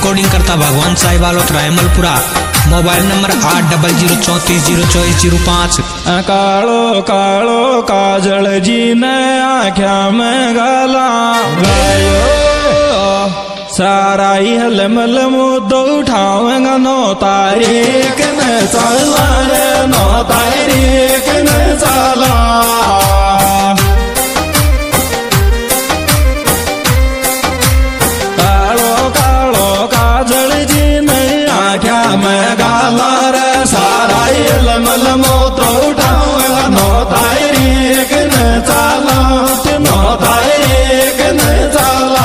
Recording करता भगवान साहिब आलोत रायमलपुरा। Mobile number 8034344005। कालो कालो काजल जी ने आख्या में गाला गायो सारा ही हलमल मुद्दो उठावेगा 9 तारीख में चला रे 9 तारीख में चला। कालो कालो काजल जी ने आख्या में गाला रे सारा ही हलमल मुद्दो उठावेगा 9 तारीख में चला 9 तारीख में चला।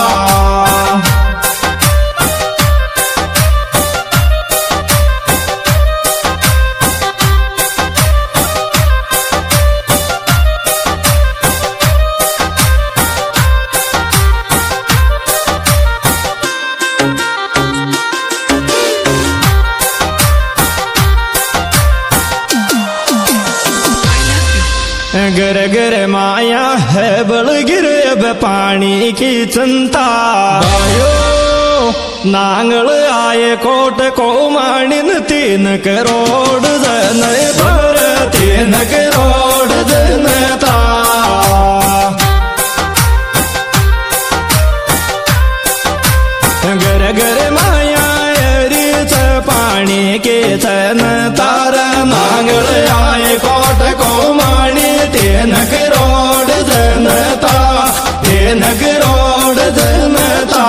गर गर माया है बल गिर अब पानी की चिंता नांगल आए कोट को मानिन 3 करोड़ जन पर 3 करोड़ जनता। गर गर माया रीच पानी के चन तार नांगल आए कोट को मानी 3 करोड़ जनता 3 करोड़ जनता।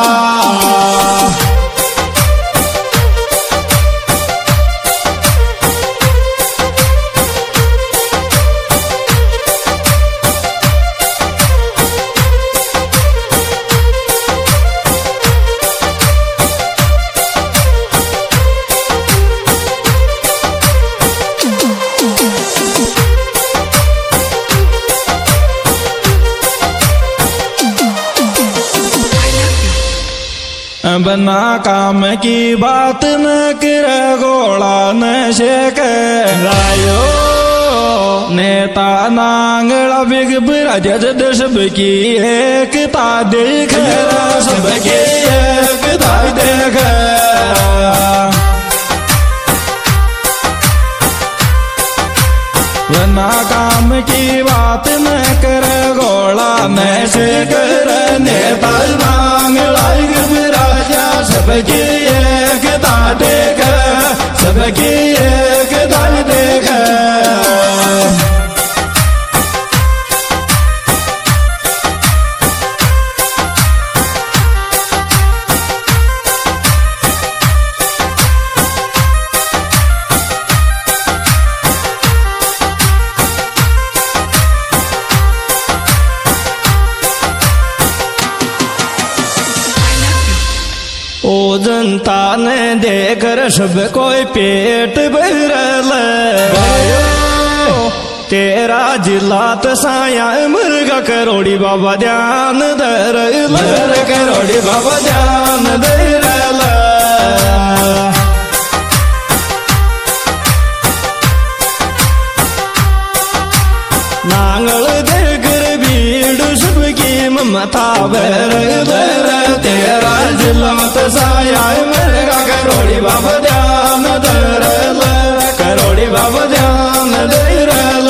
बना काम की बात न कर गोला नशे करायो नेता नांगला बिग बिराज सब की एकता देख सबकी एकता देख। बना काम की बात न कर गोला नशे कर नेता नांगला सबकी एकता देख सबकी एकता देख। ओ जनता ने देकर सब कोई पेट भरल तेरा जिला तसाया मुर्गा करोड़ी बाबा ध्यान धर करोड़ी बाबा ध्यान धरल। नांगल देकर भीड़ सबकी ममता भर तेरा जिला तसाया मुर्गा करोड़ी बाबा ध्यान धरल करोड़ी बाबा ध्यान धरल।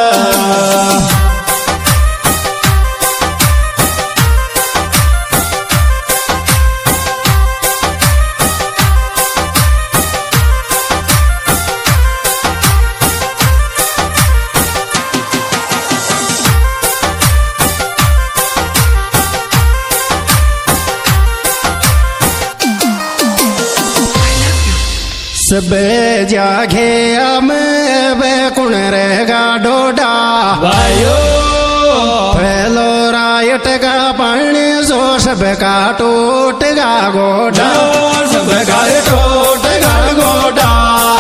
सब जागे में कुण रहेगा डोडा भाइयो फैलो रायट का पानी सो सब का टूटेगा गोडा सब का टूटेगा गोडा।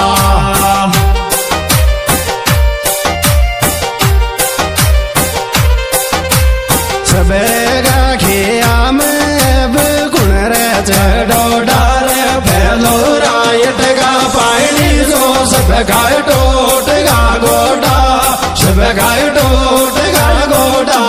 सब घिया में कुण रहे डोडा रे फैलो रायट का पानी सो सब का टूटेगा गोडा सब का टूट